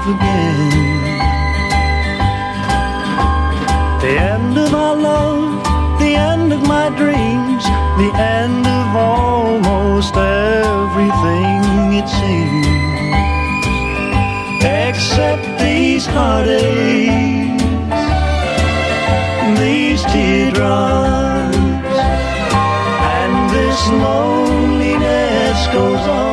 again. The end of our love, the end of my dreams, the end of almost everything it seems, except these heartaches, these teardrops, and this loneliness goes on.